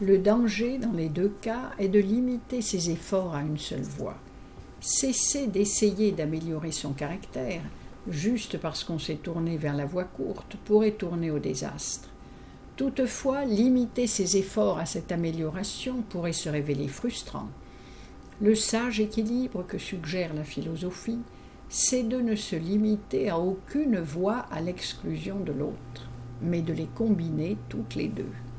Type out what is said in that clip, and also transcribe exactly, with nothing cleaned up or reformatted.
Le danger, dans les deux cas, est de limiter ses efforts à une seule voie. Cesser d'essayer d'améliorer son caractère, juste parce qu'on s'est tourné vers la voie courte, pourrait tourner au désastre. Toutefois, limiter ses efforts à cette amélioration pourrait se révéler frustrant. Le sage équilibre que suggère la philosophie, c'est de ne se limiter à aucune voie à l'exclusion de l'autre, mais de les combiner toutes les deux.